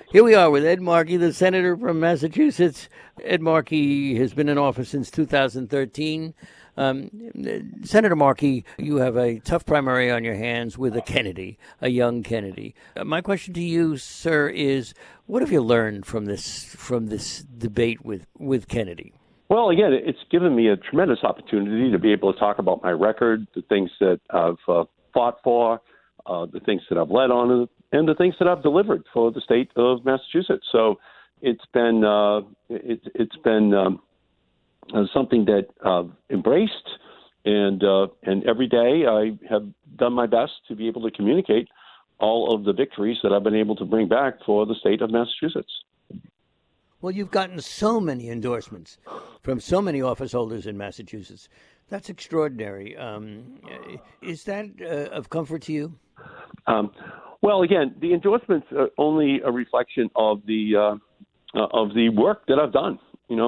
Here we are with Ed Markey, the senator from Massachusetts. Ed Markey has been in office since 2013. Um, Senator Markey, you have a tough primary on your hands with a Kennedy, a young Kennedy. My question to you, sir, is what have you learned from this debate with Kennedy? Well, again, it's given me a tremendous opportunity to be able to talk about my record, the things that I've fought for, the things that I've led on, and the things that I've delivered for the state of Massachusetts. So it's been something that I've embraced, and every day I have done my best to be able to communicate all of the victories that I've been able to bring back for the state of Massachusetts. Well, you've gotten so many endorsements from so many office holders in Massachusetts. That's extraordinary. Is that of comfort to you? Um, well, again, the endorsements are only a reflection of the work that I've done.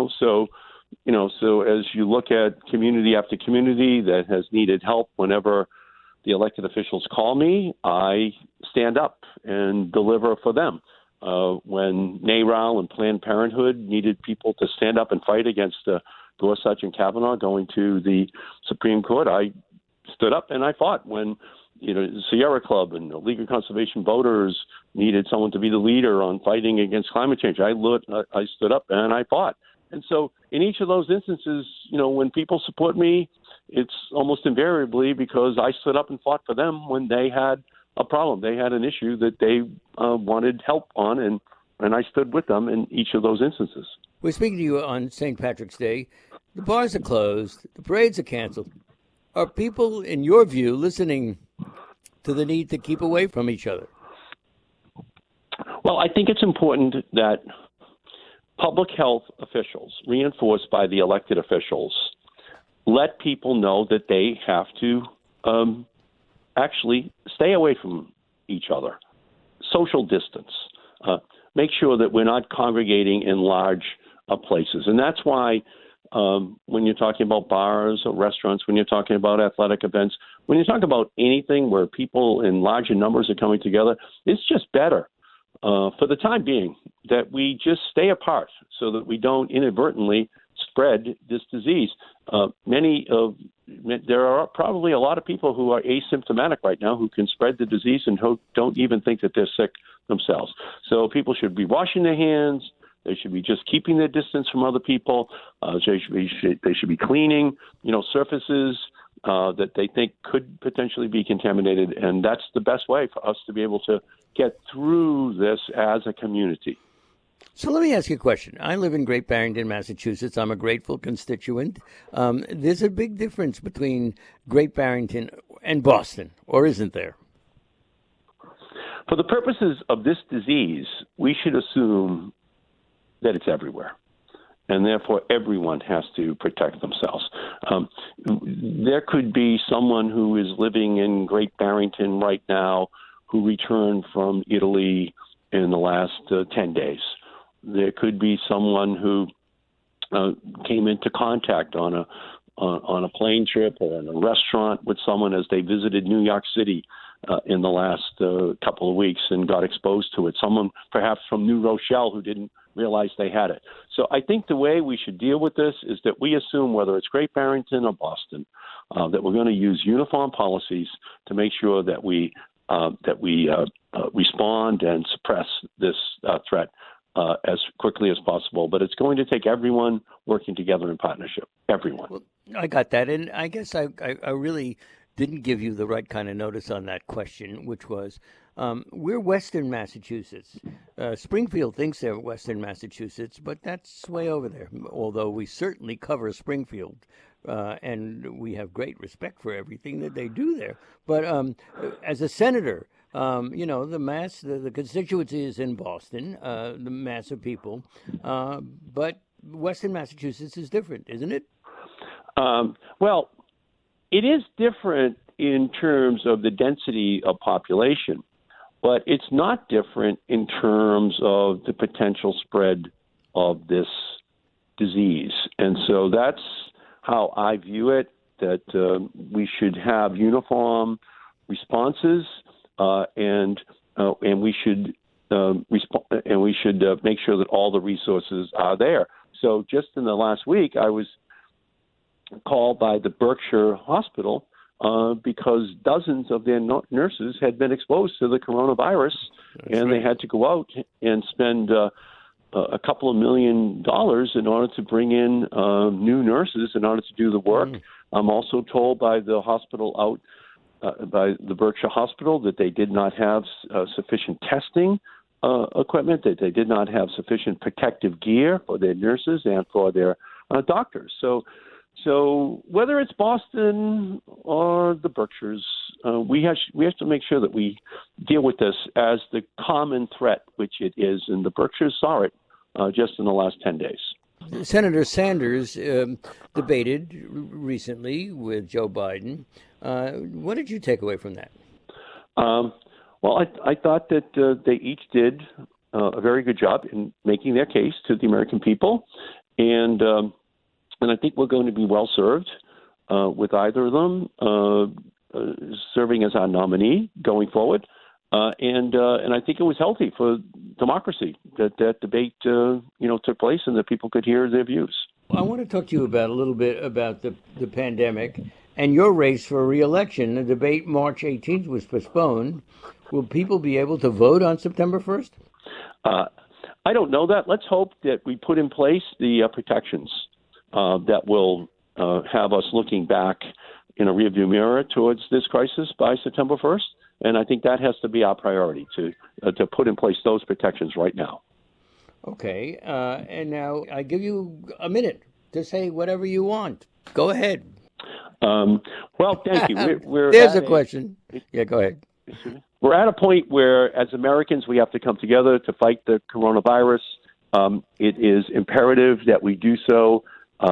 So as you look at community after community that has needed help, whenever the elected officials call me, I stand up and deliver for them. When NARAL and Planned Parenthood needed people to stand up and fight against Gorsuch and Kavanaugh going to the Supreme Court, I stood up and I fought. When the Sierra Club and the League of Conservation Voters needed someone to be the leader on fighting against climate change, I stood up and I fought. And so in each of those instances, when people support me, it's almost invariably because I stood up and fought for them when they had a problem. They had an issue that they wanted help on, and I stood with them in each of those instances. We're speaking to you on St. Patrick's Day. The bars are closed. The parades are canceled. Are people, in your view, listening to the need to keep away from each other? Well, I think it's important that public health officials, reinforced by the elected officials, let people know that they have to actually stay away from each other, social distance, make sure that we're not congregating in large places. And that's why when you're talking about bars or restaurants, when you're talking about athletic events, when you're talking about anything where people in larger numbers are coming together, it's just better for the time being that we just stay apart so that we don't inadvertently spread this disease. There are probably a lot of people who are asymptomatic right now who can spread the disease and who don't even think that they're sick themselves. So people should be washing their hands. They should be just keeping their distance from other people. They should be cleaning, surfaces that they think could potentially be contaminated. And that's the best way for us to be able to get through this as a community. So let me ask you a question. I live in Great Barrington, Massachusetts. I'm a grateful constituent. There's a big difference between Great Barrington and Boston, or isn't there? For the purposes of this disease, we should assume that it's everywhere, and therefore everyone has to protect themselves. There could be someone who is living in Great Barrington right now who returned from Italy in the last 10 days. There could be someone who came into contact on a plane trip or in a restaurant with someone as they visited New York City in the last couple of weeks and got exposed to it. Someone perhaps from New Rochelle who didn't realize they had it. So I think the way we should deal with this is that we assume, whether it's Great Barrington or Boston, that we're going to use uniform policies to make sure that we respond and suppress this threat as quickly as possible. But it's going to take everyone working together in partnership, everyone. Well, I got that. And I guess I really didn't give you the right kind of notice on that question, which was we're Western Massachusetts. Springfield thinks they're Western Massachusetts, but that's way over there, although we certainly cover Springfield. And we have great respect for everything that they do there. But as a senator, the constituency is in Boston, the mass of people, but Western Massachusetts is different, isn't it? Well, it is different in terms of the density of population, but it's not different in terms of the potential spread of this disease. And so that's how I view it, that we should have uniform responses and we should and we should make sure that all the resources are there. So just in the last week, I was called by the Berkshire Hospital because dozens of their nurses had been exposed to the coronavirus, and they had to go out and spend a couple of $1 million in order to bring in new nurses in order to do the work. I'm also told by the hospital by the Berkshire Hospital that they did not have sufficient testing equipment, that they did not have sufficient protective gear for their nurses and for their doctors. So whether it's Boston or the Berkshires, we have to make sure that we deal with this as the common threat, which it is, and the Berkshires saw it just in the last 10 days. Senator Sanders debated recently with Joe Biden. What did you take away from that? Well, I thought that they each did a very good job in making their case to the American people, and I think we're going to be well served with either of them serving as our nominee going forward. And I think it was healthy for democracy that debate took place and that people could hear their views. I want to talk to you a little bit about the pandemic and your race for re-election. The debate March 18th was postponed. Will people be able to vote on September 1st? I don't know that. Let's hope that we put in place the protections that will have us looking back in a rearview mirror towards this crisis by September 1st. And I think that has to be our priority, to put in place those protections right now. Okay. And now I give you a minute to say whatever you want. Go ahead. Well, thank you. There's a question. Yeah, go ahead. We're at a point where, as Americans, we have to come together to fight the coronavirus. It is imperative that we do so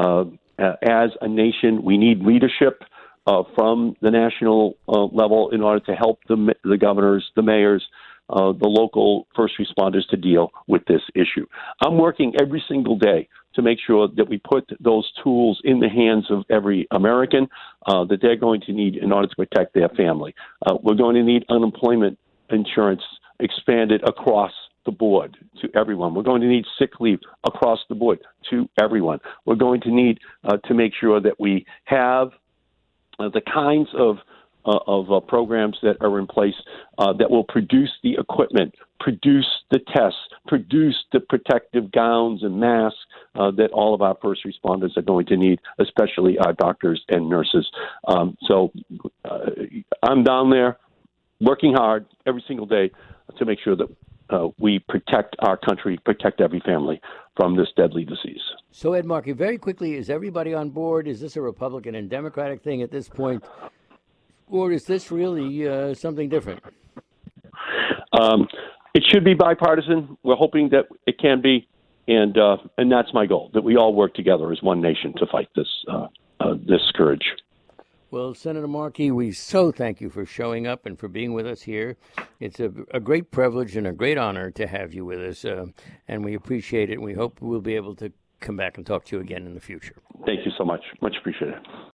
as a nation. We need leadership from the national level in order to help the governors, the mayors, the local first responders to deal with this issue. I'm working every single day to make sure that we put those tools in the hands of every American that they're going to need in order to protect their family. We're going to need unemployment insurance expanded across the board to everyone. We're going to need sick leave across the board to everyone. We're going to need to make sure that we have the kinds of programs that are in place that will produce the equipment, produce the tests, produce the protective gowns and masks that all of our first responders are going to need, especially our doctors and nurses. So I'm down there working hard every single day to make sure that we protect our country, protect every family from this deadly disease. So, Ed Markey, very quickly, is everybody on board? Is this a Republican and Democratic thing at this point? Or is this really something different? It should be bipartisan. We're hoping that it can be, and that's my goal, that we all work together as one nation to fight this scourge. Well, Senator Markey, we so thank you for showing up and for being with us here. It's a great privilege and a great honor to have you with us, and we appreciate it. And we hope we'll be able to come back and talk to you again in the future. Thank you so much. Much appreciated.